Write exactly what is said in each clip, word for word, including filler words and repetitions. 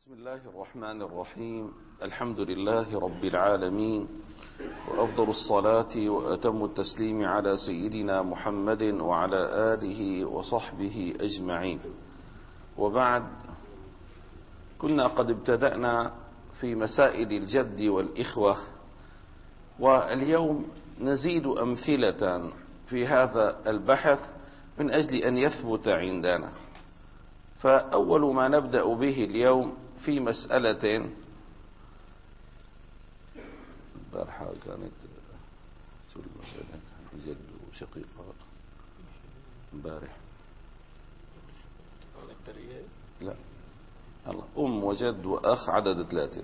بسم الله الرحمن الرحيم. الحمد لله رب العالمين، وأفضل الصلاة وأتم التسليم على سيدنا محمد وعلى آله وصحبه أجمعين. وبعد، كنا قد ابتدأنا في مسائل الجد والإخوة، واليوم نزيد أمثلة في هذا البحث من أجل أن يثبت عندنا. فأول ما نبدأ به اليوم في مسألة البارحة كانت جد وشقيقة امبارح لا الله أم وجد وأخ عدد ثلاثة.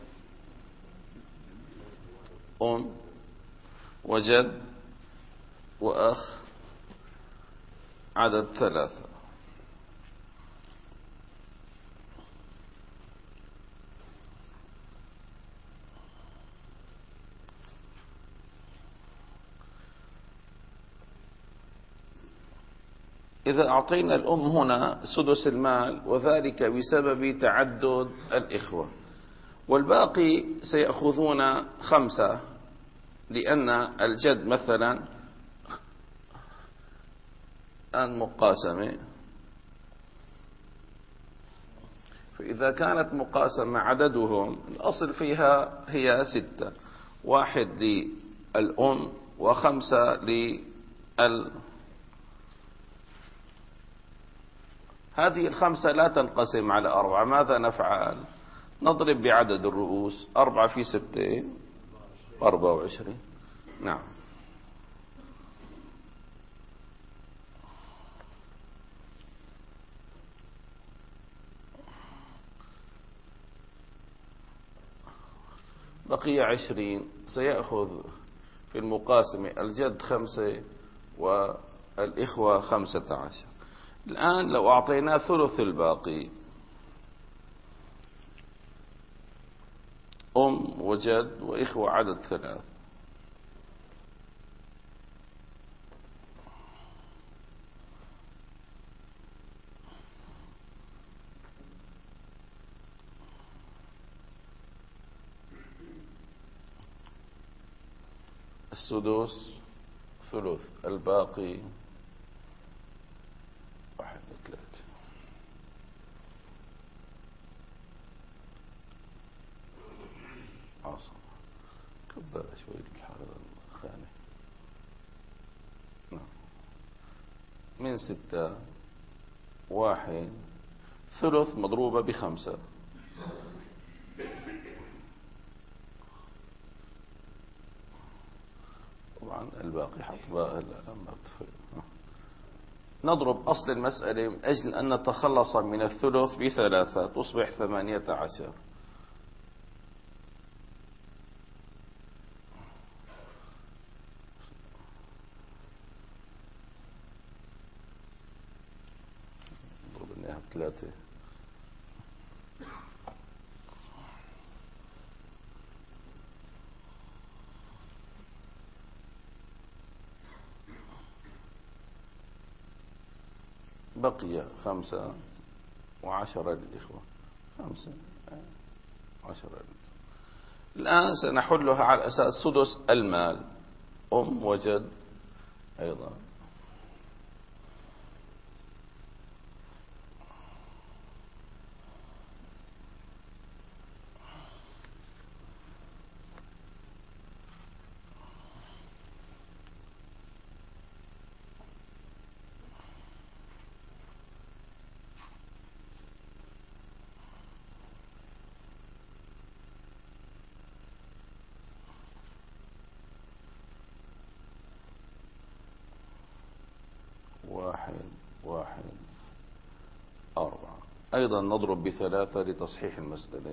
أم وجد وأخ عدد ثلاثة. إذا أعطينا الأم هنا سدس المال، وذلك بسبب تعدد الإخوة، والباقي سيأخذون خمسة، لأن الجد مثلا أن مقاسمة، فإذا كانت مقاسمة عددهم الأصل فيها هي ستة، واحد للأم وخمسة لل هذه الخمسة لا تنقسم على أربعة. ماذا نفعل؟ نضرب بعدد الرؤوس، أربعة في ستة أربعة وعشرين. نعم. بقي عشرين، سيأخذ في المقاسمة الجد خمسة والإخوة خمسة عشر. الآن لو أعطيناه ثلث الباقي، أم وجد وإخوة عدد ثلاث، السدس ثلث الباقي واحد ثلاثة. عصر كبر شوي الحالة الخانة. نعم. من ستة واحد ثلث مضروبة بخمسة، طبعا الباقي حط بقى نضرب أصل المسألة من أجل أن نتخلص من الثلث بثلاثة، تصبح ثمانية عشر. نضرب إنها بثلاثة، بقي خمسة وعشرة للإخوة، خمسة عشرة للإخوة. الآن سنحلها على أساس سدس المال، أم وجد أيضا، واحد واحد أربعة. أيضا نضرب بثلاثة لتصحيح المسألة،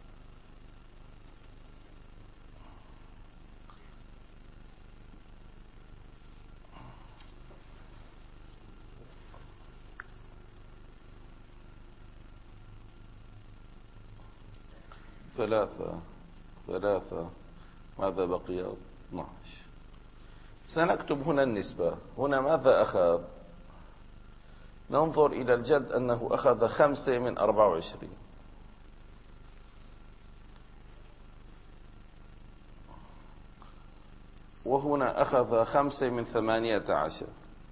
ثلاثة ثلاثة ماذا بقي؟ اثني عشر. سنكتب هنا النسبة. هنا ماذا أخذ؟ ننظر إلى الجد أنه أخذ خمسة من أربعة وعشرين، وهنا أخذ خمسة من ثمانية عشر.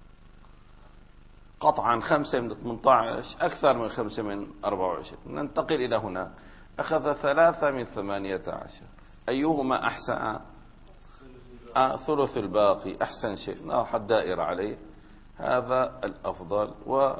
قطعا خمسة من ثمانية عشر أكثر من خمسة من أربعة وعشرين. ننتقل إلى هنا، أخذ ثلاثة من ثمانية عشر. أيهما أحسن؟ آه ثلث الباقي أحسن شيء، ناخذ الدائرة عليه، هذا الأفضل.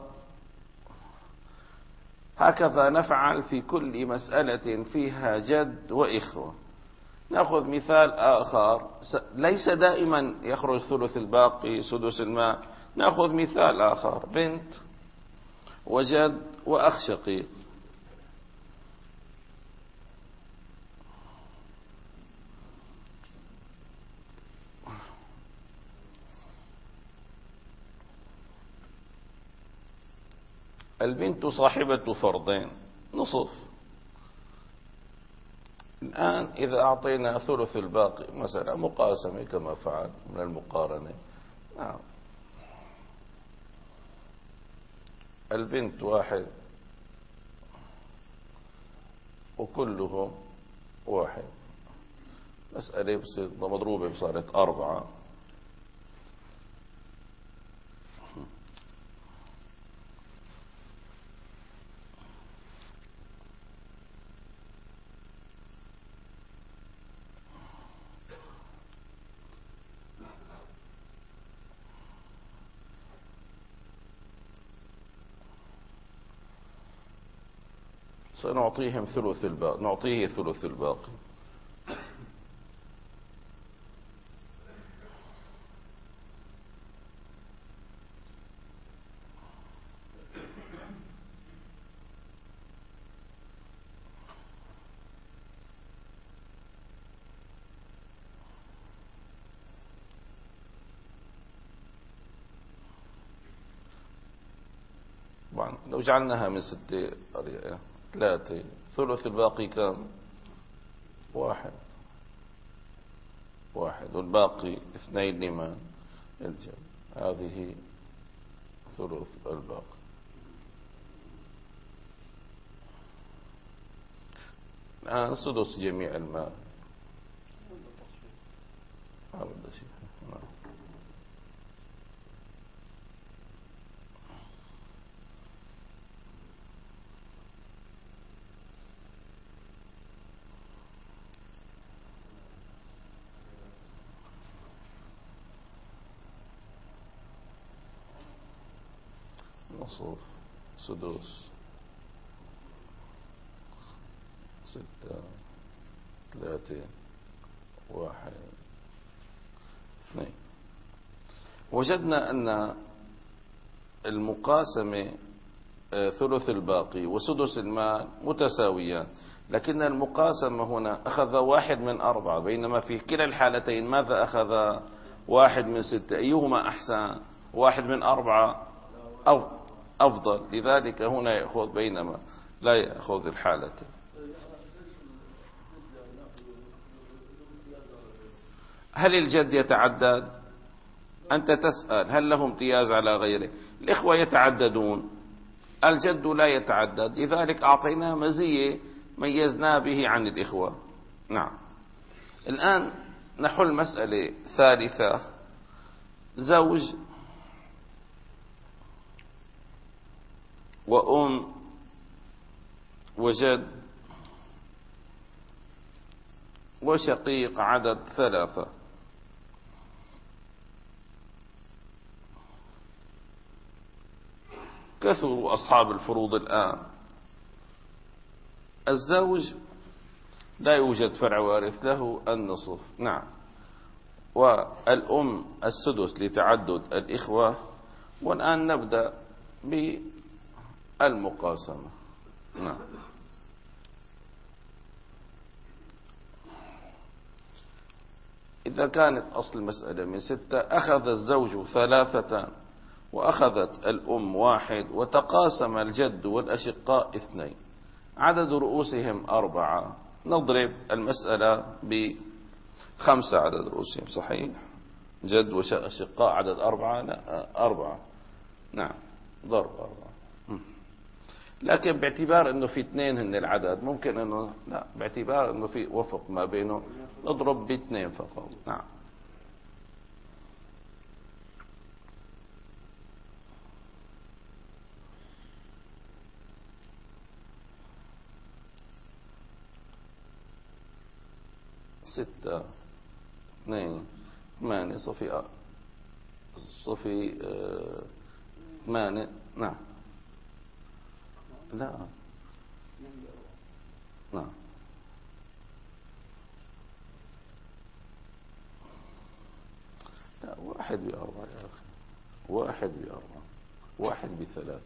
وهكذا نفعل في كل مسألة فيها جد وإخوة. نأخذ مثال آخر، ليس دائما يخرج ثلث الباقي سدس المال. نأخذ مثال آخر، بنت وجد وأخ شقيق. البنت صاحبة فرضين نصف. الآن إذا أعطينا ثلث الباقي مثلا مقاسمة كما فعل من المقارنة. نعم. البنت واحد وكلهم واحد، مسألة بصير مضروبة بصارت أربعة. سنعطيهم ثلث الباقي، نعطيه ثلث الباقي. طبعا لو جعلناها من ستة ثلاثة، ثلث الباقي كم؟ واحد واحد، والباقي اثنين لمن؟ الجد. هذه ثلث الباقي. الآن سدس جميع المال. هذا شيء. نصف سدس ستة ثلاثة واحد اثنين. وجدنا أن المقاسمة ثلث الباقي وسدس المال متساويان، لكن المقاسمة هنا أخذ واحد من أربعة، بينما في كلا الحالتين ماذا أخذ؟ واحد من ستة. أيهما أحسن؟ واحد من أربعة أو أفضل، لذلك هنا يأخذ، بينما لا يأخذ الحالتين. هل الجد يتعدد؟ أنت تسأل هل له امتياز على غيره؟ الإخوة يتعددون، الجد لا يتعدد، لذلك أعطيناه مزية ميزنا به عن الإخوة. نعم. الآن نحل مسألة ثالثة، زوج وأم وجد وشقيق، عدد ثلاثة. كثروا أصحاب الفروض الآن. الزوج لا يوجد فرع وارث، له النصف. نعم. والأم السدس لتعدد الإخوة. والآن نبدأ بالمقاسمة. نعم. إذا كانت أصل المسألة من ستة، أخذ الزوج ثلاثة وأخذت الأم واحد، وتقاسم الجد والأشقاء اثنين، عدد رؤوسهم أربعة. نضرب المسألة بخمسة، عدد رؤوسهم صحيح، جد وأشقاء عدد أربعة. لا أربعة. نعم، ضرب أربعة. لكن باعتبار أنه في اثنين هن العدد، ممكن أنه لا، باعتبار أنه في وفق ما بينه نضرب باثنين فقط. نعم. ستة اثنين ثمانية صفي آه. صفي آه. ثمانية نعم لا نعم لا واحد بأربعة يا أخي واحد بأربعة واحد بثلاثة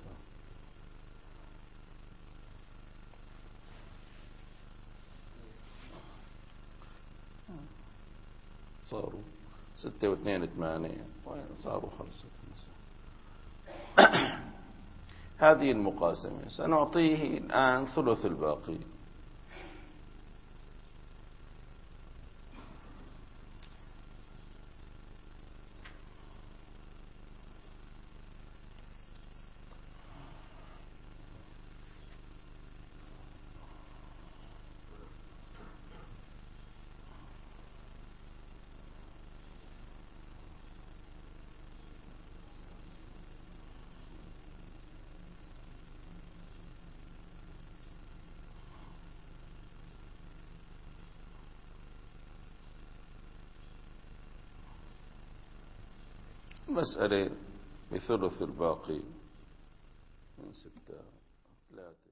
صاروا ستة واثنين ثمانية وين صاروا خمسة هذه المقاسمة سنعطيه الآن ثلث الباقي مسألة بثلث الباقي من ستة ثلاثة